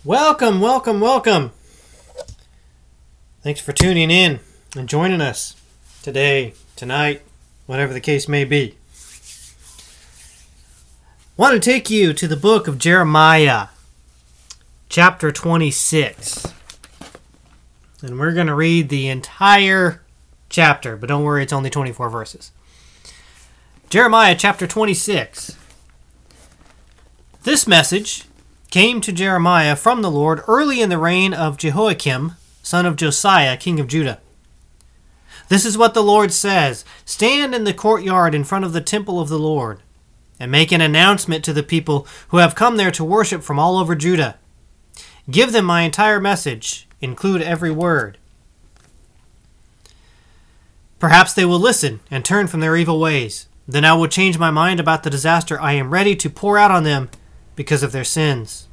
Welcome, welcome, welcome. Thanks for tuning in and joining us today, tonight, whatever the case may be. I want to take you to the book of Jeremiah, chapter 26. And we're going to read the entire chapter, but don't worry, it's only 24 verses. Jeremiah chapter 26. This message came to Jeremiah from the Lord early in the reign of Jehoiakim, son of Josiah, king of Judah. This is what the Lord says: Stand in the courtyard in front of the temple of the Lord, and make an announcement to the people who have come there to worship from all over Judah. Give them my entire message, include every word. Perhaps they will listen and turn from their evil ways. Then I will change my mind about the disaster I am ready to pour out on them because of their sins.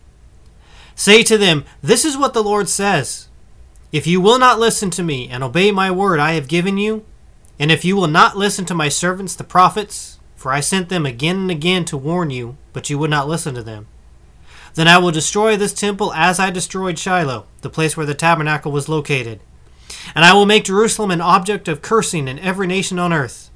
Say to them, this is what the Lord says. If you will not listen to me and obey my word I have given you, and if you will not listen to my servants the prophets, for I sent them again and again to warn you, but you would not listen to them, then I will destroy this temple as I destroyed Shiloh, the place where the tabernacle was located. And I will make Jerusalem an object of cursing in every nation on earth.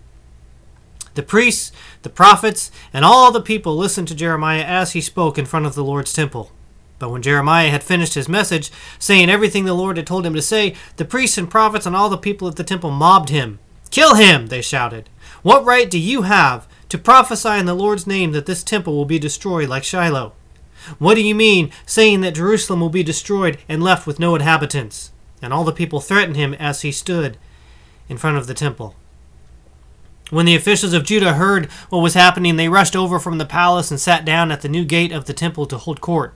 The priests, the prophets, and all the people listened to Jeremiah as he spoke in front of the Lord's temple. But when Jeremiah had finished his message, saying everything the Lord had told him to say, the priests and prophets and all the people at the temple mobbed him. Kill him, they shouted. What right do you have to prophesy in the Lord's name that this temple will be destroyed like Shiloh? What do you mean, saying that Jerusalem will be destroyed and left with no inhabitants? And all the people threatened him as he stood in front of the temple. When the officials of Judah heard what was happening, they rushed over from the palace and sat down at the new gate of the temple to hold court.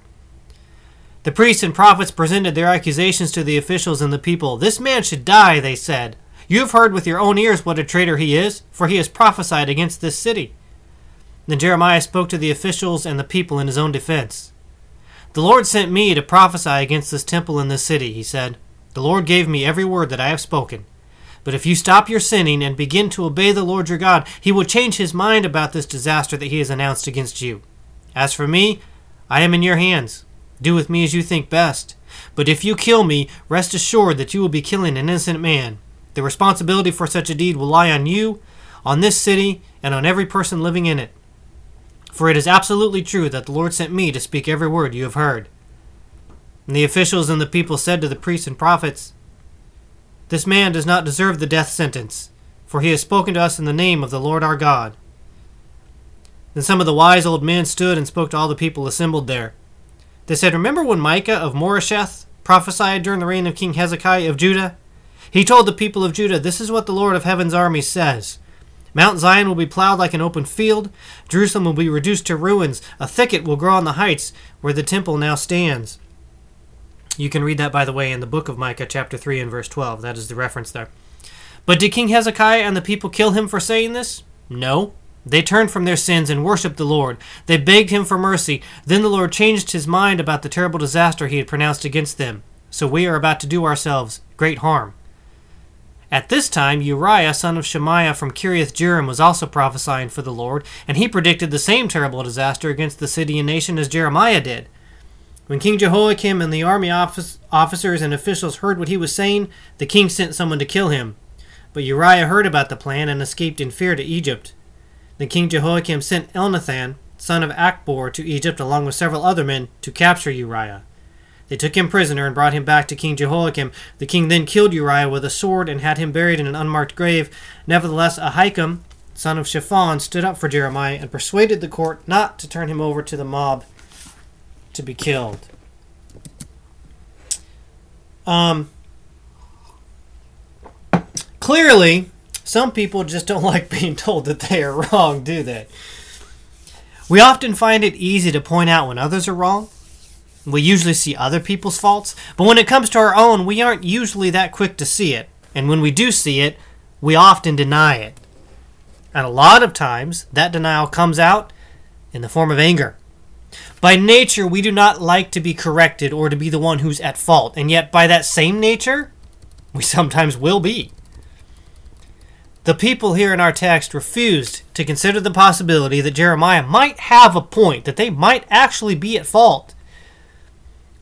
The priests and prophets presented their accusations to the officials and the people. This man should die, they said. You have heard with your own ears what a traitor he is, for he has prophesied against this city. Then Jeremiah spoke to the officials and the people in his own defense. The Lord sent me to prophesy against this temple and this city, he said. The Lord gave me every word that I have spoken. But if you stop your sinning and begin to obey the Lord your God, he will change his mind about this disaster that he has announced against you. As for me, I am in your hands. Do with me as you think best. But if you kill me, rest assured that you will be killing an innocent man. The responsibility for such a deed will lie on you, on this city, and on every person living in it. For it is absolutely true that the Lord sent me to speak every word you have heard. And the officials and the people said to the priests and prophets, This man does not deserve the death sentence, for he has spoken to us in the name of the Lord our God. Then some of the wise old men stood and spoke to all the people assembled there. They said, Remember when Micah of Moresheth prophesied during the reign of King Hezekiah of Judah? He told the people of Judah, This is what the Lord of heaven's armies says. Mount Zion will be plowed like an open field. Jerusalem will be reduced to ruins. A thicket will grow on the heights where the temple now stands. You can read that, by the way, in the book of Micah, chapter 3 and verse 12. That is the reference there. But did King Hezekiah and the people kill him for saying this? No. They turned from their sins and worshipped the Lord. They begged him for mercy. Then the Lord changed his mind about the terrible disaster he had pronounced against them. So we are about to do ourselves great harm. At this time, Uriah, son of Shemaiah from Kiriath-Jearim, was also prophesying for the Lord, and he predicted the same terrible disaster against the city and nation as Jeremiah did. When King Jehoiakim and the army officers and officials heard what he was saying, the king sent someone to kill him. But Uriah heard about the plan and escaped in fear to Egypt. Then King Jehoiakim sent Elnathan, son of Achbor, to Egypt along with several other men to capture Uriah. They took him prisoner and brought him back to King Jehoiakim. The king then killed Uriah with a sword and had him buried in an unmarked grave. Nevertheless, Ahikam, son of Shaphan, stood up for Jeremiah and persuaded the court not to turn him over to the mob to be killed. Clearly, some people just don't like being told that they are wrong, do they? We often find it easy to point out when others are wrong. We usually see other people's faults, but when it comes to our own, we aren't usually that quick to see it. And when we do see it, we often deny it. And a lot of times, that denial comes out in the form of anger. By nature, we do not like to be corrected or to be the one who's at fault, and yet by that same nature, we sometimes will be. The people here in our text refused to consider the possibility that Jeremiah might have a point, that they might actually be at fault.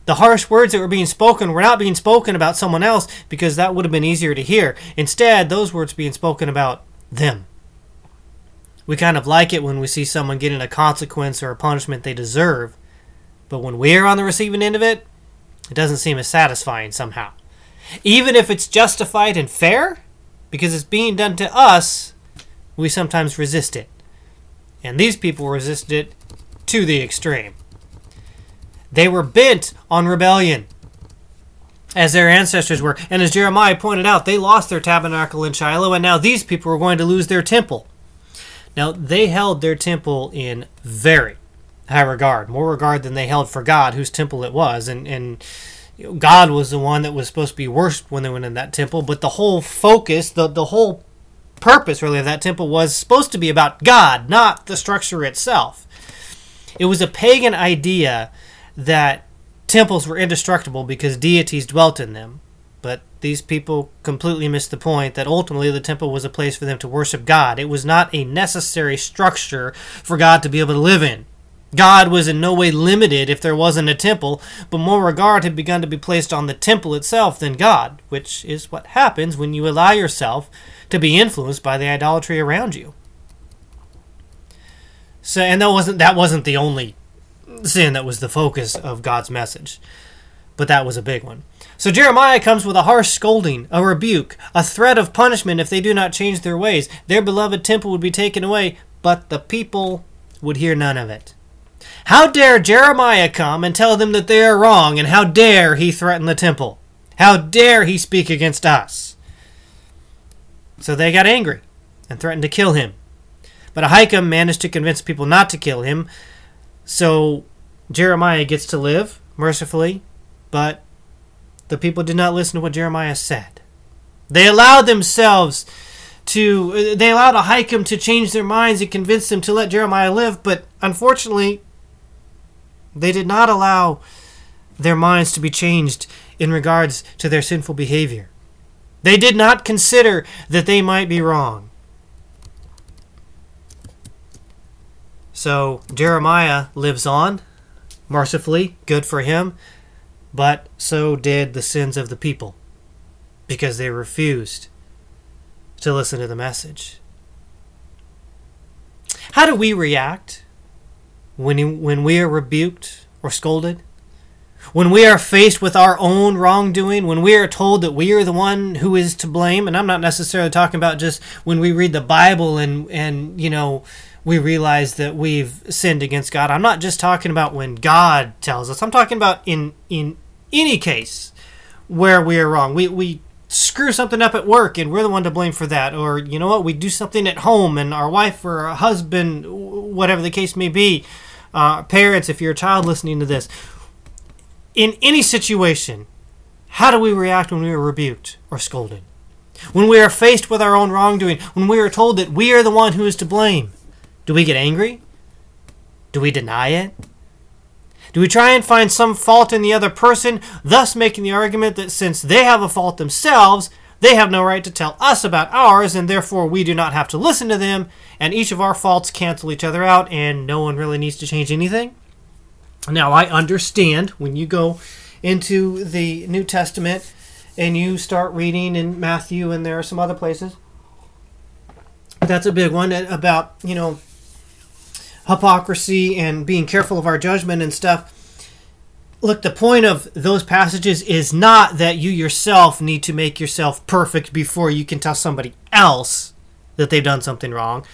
The harsh words that were being spoken were not being spoken about someone else because that would have been easier to hear. Instead, those words being spoken about them. We kind of like it when we see someone getting a consequence or a punishment they deserve. But when we're on the receiving end of it, it doesn't seem as satisfying somehow. Even if it's justified and fair, because it's being done to us, we sometimes resist it. And these people resisted it to the extreme. They were bent on rebellion, as their ancestors were. And as Jeremiah pointed out, they lost their tabernacle in Shiloh, and now these people were going to lose their temple. Now, they held their temple in very high regard, more regard than they held for God, whose temple it was. And God was the one that was supposed to be worshipped when they went in that temple, but the whole focus, the whole purpose, really, of that temple was supposed to be about God, not the structure itself. It was a pagan idea that temples were indestructible because deities dwelt in them. But these people completely missed the point that ultimately the temple was a place for them to worship God. It was not a necessary structure for God to be able to live in. God was in no way limited if there wasn't a temple, but more regard had begun to be placed on the temple itself than God, which is what happens when you allow yourself to be influenced by the idolatry around you. So, and that wasn't the only sin that was the focus of God's message, but that was a big one. So Jeremiah comes with a harsh scolding, a rebuke, a threat of punishment if they do not change their ways. Their beloved temple would be taken away, but the people would hear none of it. How dare Jeremiah come and tell them that they are wrong, and how dare he threaten the temple? How dare he speak against us? So they got angry and threatened to kill him. But Ahikam managed to convince people not to kill him, so Jeremiah gets to live mercifully, but the people did not listen to what Jeremiah said. They allowed Ahikam to change their minds and convince them to let Jeremiah live, but unfortunately, they did not allow their minds to be changed in regards to their sinful behavior. They did not consider that they might be wrong. So Jeremiah lives on, mercifully, good for him, but so did the sins of the people, because they refused to listen to the message. How do we react when we are rebuked or scolded? When we are faced with our own wrongdoing, when we are told that we are the one who is to blame, and I'm not necessarily talking about just when we read the Bible and we realize that we've sinned against God. I'm not just talking about when God tells us. I'm talking about in any case where we are wrong. We screw something up at work and we're the one to blame for that. Or, you know what, we do something at home and our wife or our husband, whatever the case may be, parents, if you're a child listening to this, in any situation, how do we react when we are rebuked or scolded? When we are faced with our own wrongdoing, when we are told that we are the one who is to blame, do we get angry? Do we deny it? Do we try and find some fault in the other person, thus making the argument that since they have a fault themselves, they have no right to tell us about ours, and therefore we do not have to listen to them, and each of our faults cancel each other out, and no one really needs to change anything? Now, I understand when you go into the New Testament and you start reading in Matthew, and there are some other places. That's a big one about, hypocrisy and being careful of our judgment and stuff. Look, the point of those passages is not that you yourself need to make yourself perfect before you can tell somebody else that they've done something wrong.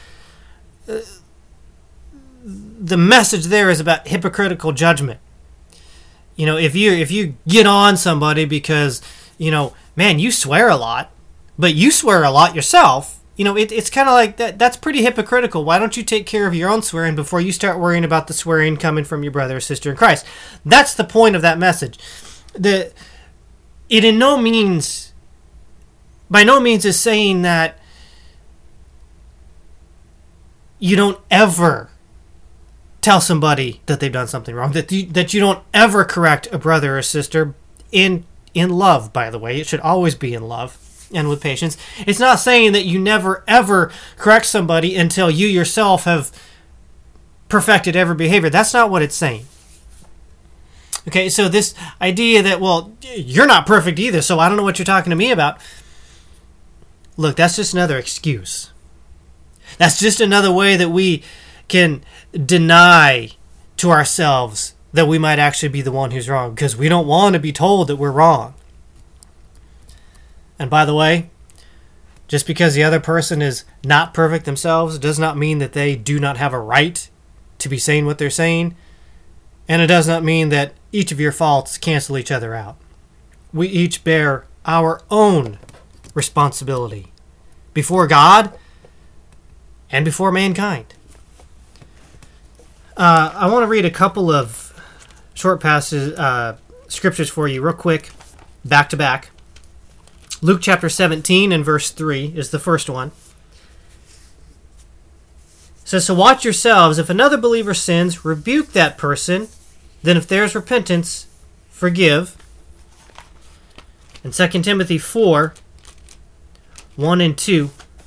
The message there is about hypocritical judgment. If you get on somebody because, man, you swear a lot, but you swear a lot yourself, it's kind of like that. That's pretty hypocritical. Why don't you take care of your own swearing before you start worrying about the swearing coming from your brother or sister in Christ? That's the point of that message. It by no means is saying that you don't ever tell somebody that they've done something wrong, that you don't ever correct a brother or sister in love, by the way. It should always be in love and with patience. It's not saying that you never ever correct somebody until you yourself have perfected every behavior. That's not what it's saying. Okay, so this idea that, well, you're not perfect either, so I don't know what you're talking to me about. Look, that's just another excuse. That's just another way that we can deny to ourselves that we might actually be the one who's wrong, because we don't want to be told that we're wrong. And by the way, just because the other person is not perfect themselves does not mean that they do not have a right to be saying what they're saying. And it does not mean that each of your faults cancel each other out. We each bear our own responsibility before God and before mankind. I want to read a couple of short passages, scriptures for you real quick, back to back. Luke chapter 17 and verse 3 is the first one. It says, so watch yourselves. If another believer sins, rebuke that person. Then if there's repentance, forgive. And 2 Timothy 4, 1 and 2.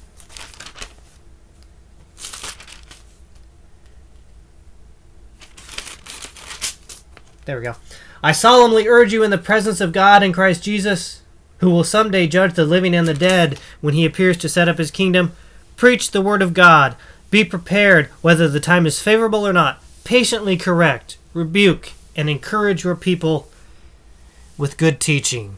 There we go. I solemnly urge you in the presence of God and Christ Jesus, who will someday judge the living and the dead when he appears to set up his kingdom, preach the word of God. Be prepared, whether the time is favorable or not. Patiently correct, rebuke, and encourage your people with good teaching.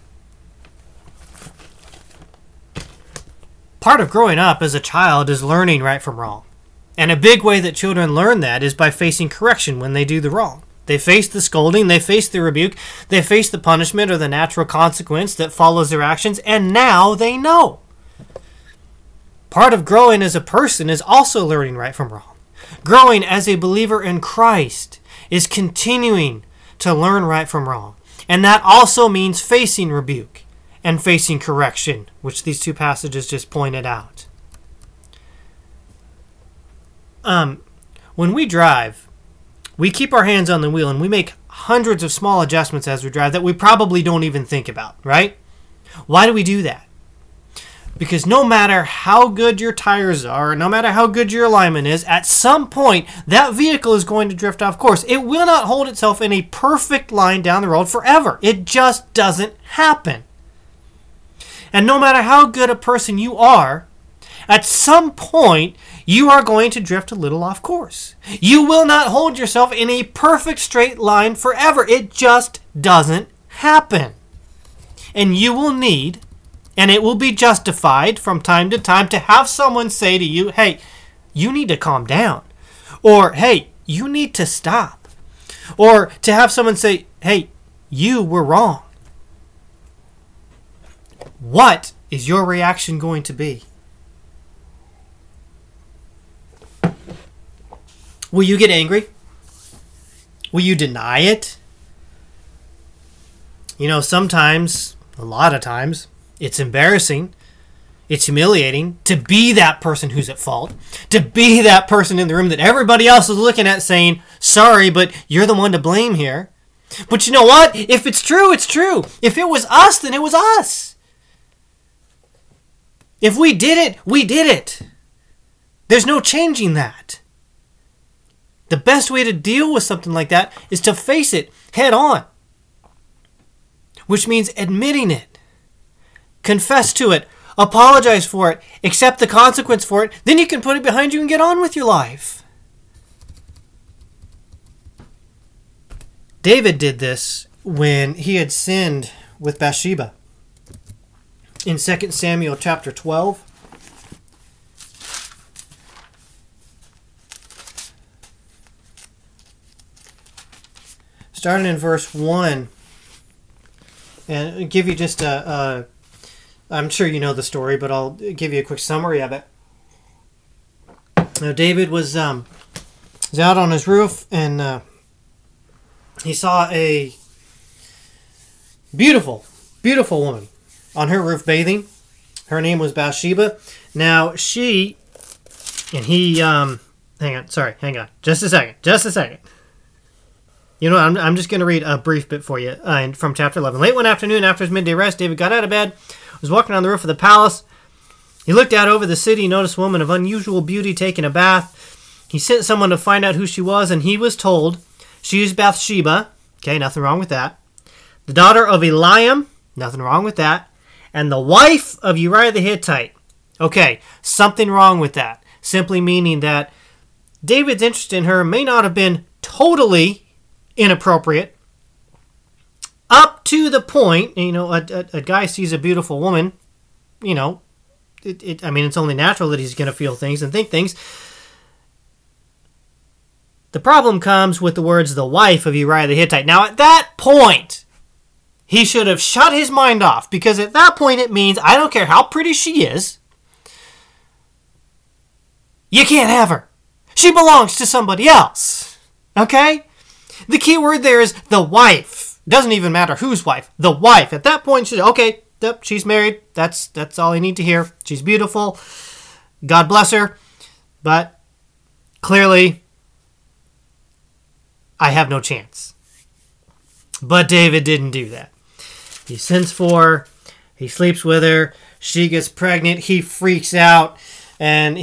Part of growing up as a child is learning right from wrong. And a big way that children learn that is by facing correction when they do the wrong. They face the scolding, they face the rebuke, they face the punishment or the natural consequence that follows their actions, and now they know. Part of growing as a person is also learning right from wrong. Growing as a believer in Christ is continuing to learn right from wrong. And that also means facing rebuke and facing correction, which these two passages just pointed out. When we drive, we keep our hands on the wheel and we make hundreds of small adjustments as we drive that we probably don't even think about, right? Why do we do that? Because no matter how good your tires are, no matter how good your alignment is, at some point, that vehicle is going to drift off course. It will not hold itself in a perfect line down the road forever. It just doesn't happen. And no matter how good a person you are, at some point, you are going to drift a little off course. You will not hold yourself in a perfect straight line forever. It just doesn't happen. And you will need, and it will be justified from time to time, to have someone say to you, hey, you need to calm down. Or, hey, you need to stop. Or to have someone say, hey, you were wrong. What is your reaction going to be? Will you get angry? Will you deny it? You know, sometimes, a lot of times, it's embarrassing, it's humiliating to be that person who's at fault, to be that person in the room that everybody else is looking at saying, sorry, but you're the one to blame here. But you know what? If it's true, it's true. If it was us, then it was us. If we did it, we did it. There's no changing that. The best way to deal with something like that is to face it head on, which means admitting it, confess to it, apologize for it, accept the consequence for it. Then you can put it behind you and get on with your life. David did this when he had sinned with Bathsheba. In 2 Samuel chapter 12, starting in verse 1, and I'll give you just I'm sure you know the story, but I'll give you a quick summary of it. Now, David was out on his roof, and he saw a beautiful, beautiful woman on her roof bathing. Her name was Bathsheba. Now, she, and he, hang on, just a second. You know, I'm just going to read a brief bit for you from chapter 11. Late one afternoon, after his midday rest, David got out of bed, was walking on the roof of the palace. He looked out over the city, noticed a woman of unusual beauty taking a bath. He sent someone to find out who she was, and he was told she is Bathsheba, Okay, nothing wrong with that. The daughter of Eliam, nothing wrong with that. And the wife of Uriah the Hittite. Okay, something wrong with that. Simply meaning that David's interest in her may not have been totally inappropriate. Up to the point, a guy sees a beautiful woman, it's only natural that he's going to feel things and think things. The problem comes with the words, the wife of Uriah the Hittite. Now, at that point, he should have shut his mind off, because at that point it means, I don't care how pretty she is, you can't have her. She belongs to somebody else. Okay? The key word there is the wife. Doesn't even matter whose wife. The wife. At that point, okay, yep, she's married. That's all I need to hear. She's beautiful. God bless her. But clearly, I have no chance. But David didn't do that. He sends for her. He sleeps with her. She gets pregnant. He freaks out. And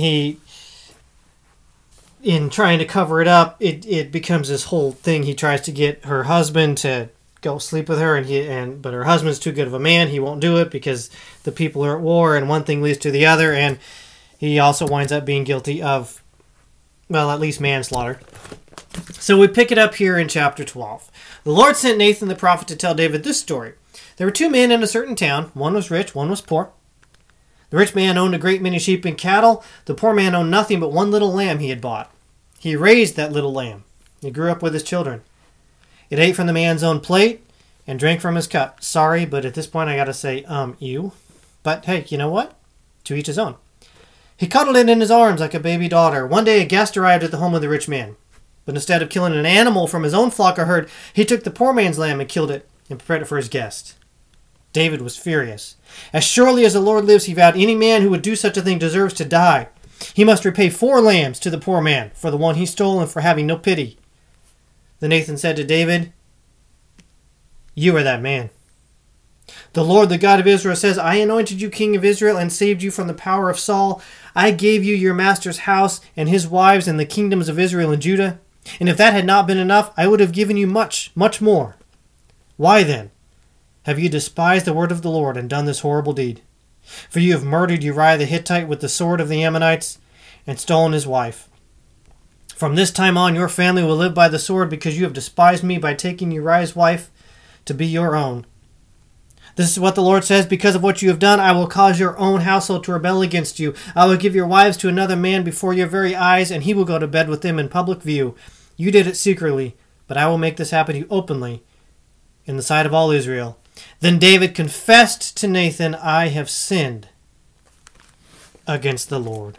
in trying to cover it up, it becomes this whole thing. He tries to get her husband to go sleep with her, but her husband's too good of a man. He won't do it because the people are at war, and one thing leads to the other, and he also winds up being guilty of, well, at least manslaughter. So we pick it up here in chapter 12. The Lord sent Nathan the prophet to tell David this story. There were two men in a certain town. One was rich, one was poor. The rich man owned a great many sheep and cattle. The poor man owned nothing but one little lamb he had bought. He raised that little lamb. It grew up with his children. It ate from the man's own plate and drank from his cup. Sorry, but at this point I gotta say, ew. But hey, you know what? To each his own. He cuddled it in his arms like a baby daughter. One day a guest arrived at the home of the rich man. But instead of killing an animal from his own flock or herd, he took the poor man's lamb and killed it and prepared it for his guest. David was furious. As surely as the Lord lives, he vowed, any man who would do such a thing deserves to die. He must repay 4 lambs to the poor man for the one he stole and for having no pity. Then Nathan said to David, you are that man. The Lord, the God of Israel, says, I anointed you king of Israel and saved you from the power of Saul. I gave you your master's house and his wives and the kingdoms of Israel and Judah. And if that had not been enough, I would have given you much, much more. Why then have you despised the word of the Lord and done this horrible deed? For you have murdered Uriah the Hittite with the sword of the Ammonites and stolen his wife. From this time on, your family will live by the sword because you have despised me by taking Uriah's wife to be your own. This is what the Lord says, because of what you have done, I will cause your own household to rebel against you. I will give your wives to another man before your very eyes, and he will go to bed with them in public view. You did it secretly, but I will make this happen to you openly in the sight of all Israel. Then David confessed to Nathan, I have sinned against the Lord.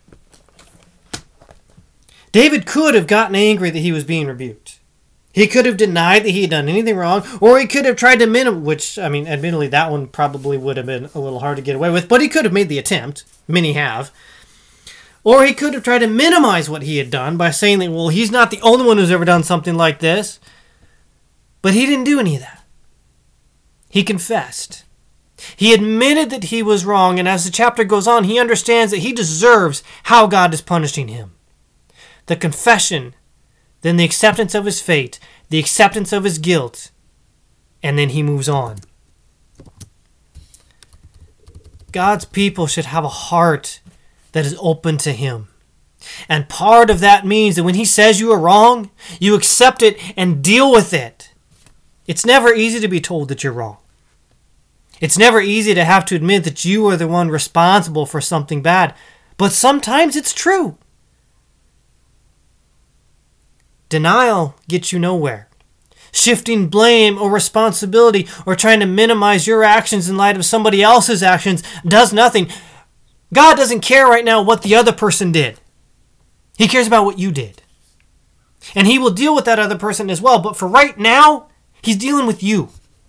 David could have gotten angry that he was being rebuked. He could have denied that he had done anything wrong, or he could have tried to admittedly, that one probably would have been a little hard to get away with, but he could have made the attempt. Many have. Or he could have tried to minimize what he had done by saying that, well, he's not the only one who's ever done something like this. But he didn't do any of that. He confessed. He admitted that he was wrong, and as the chapter goes on, he understands that he deserves how God is punishing him. The confession, then the acceptance of his fate, the acceptance of his guilt, and then he moves on. God's people should have a heart that is open to him. And part of that means that when he says you are wrong, you accept it and deal with it. It's never easy to be told that you're wrong. It's never easy to have to admit that you are the one responsible for something bad. But sometimes it's true. Denial gets you nowhere. Shifting blame or responsibility or trying to minimize your actions in light of somebody else's actions does nothing. God doesn't care right now what the other person did. He cares about what you did. And he will deal with that other person as well. But for right now, he's dealing with you.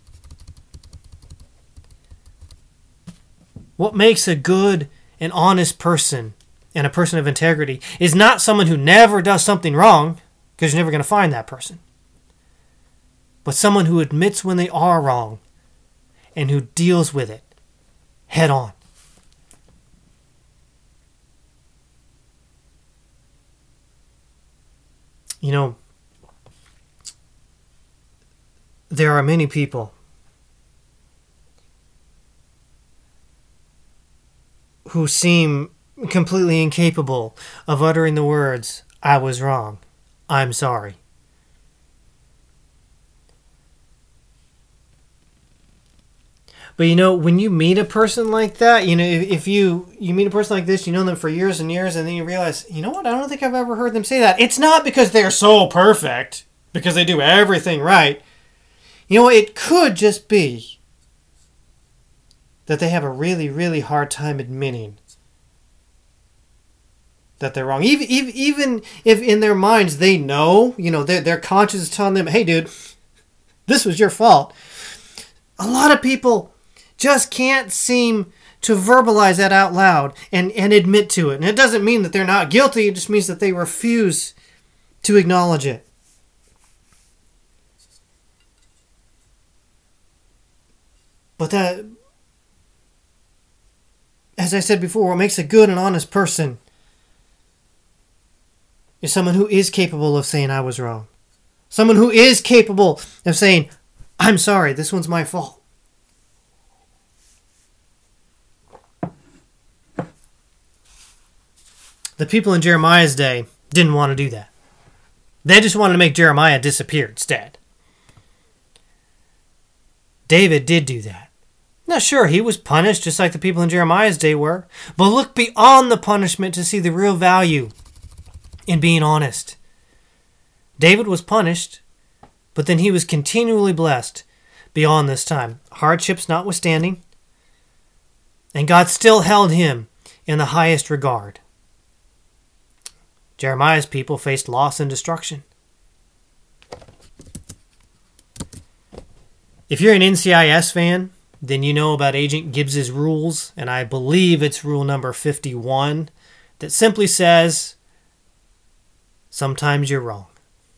What makes a good and honest person and a person of integrity is not someone who never does something wrong, because you're never going to find that person, but someone who admits when they are wrong and who deals with it head on. You know, there are many people who seem completely incapable of uttering the words, "I was wrong. I'm sorry." But when you meet a person like that, if you meet a person like this, you know them for years and years, and then you realize, you know what, I don't think I've ever heard them say that. It's not because they're so perfect, because they do everything right. It could just be that they have a really, really hard time admitting that they're wrong. Even if in their minds they know, their conscience is telling them, hey, dude, this was your fault. A lot of people just can't seem to verbalize that out loud and admit to it. And it doesn't mean that they're not guilty. It just means that they refuse to acknowledge it. But that, as I said before, what makes a good and honest person is someone who is capable of saying, I was wrong. Someone who is capable of saying, I'm sorry, this one's my fault. The people in Jeremiah's day didn't want to do that. They just wanted to make Jeremiah disappear instead. David did do that. Now, sure, he was punished just like the people in Jeremiah's day were, but look beyond the punishment to see the real value in being honest. David was punished, but then he was continually blessed beyond this time, hardships notwithstanding, and God still held him in the highest regard. Jeremiah's people faced loss and destruction. If you're an NCIS fan, then you know about Agent Gibbs's rules, and I believe it's rule number 51, that simply says, sometimes you're wrong.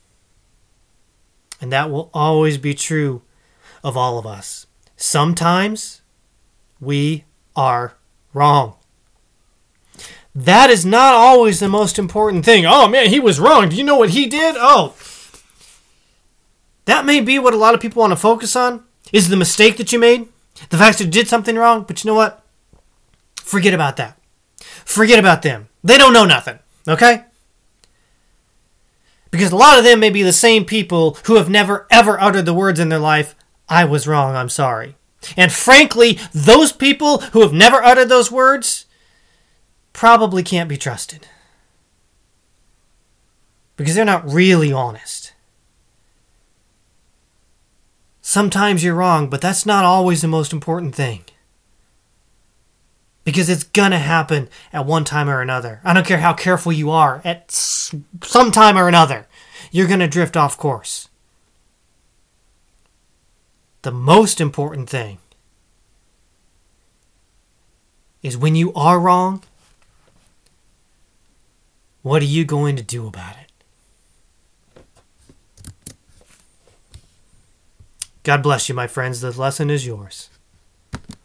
And that will always be true of all of us. Sometimes we are wrong. That is not always the most important thing. Oh man, he was wrong. Do you know what he did? Oh. That may be what a lot of people want to focus on, is the mistake that you made. The fact that you did something wrong. But you know what? Forget about that. Forget about them. They don't know nothing. Okay? Because a lot of them may be the same people who have never ever uttered the words in their life, I was wrong, I'm sorry. And frankly, those people who have never uttered those words probably can't be trusted. Because they're not really honest. Sometimes you're wrong, but that's not always the most important thing. Because it's going to happen at one time or another. I don't care how careful you are. At some time or another, you're going to drift off course. The most important thing is when you are wrong, what are you going to do about it? God bless you, my friends. The lesson is yours.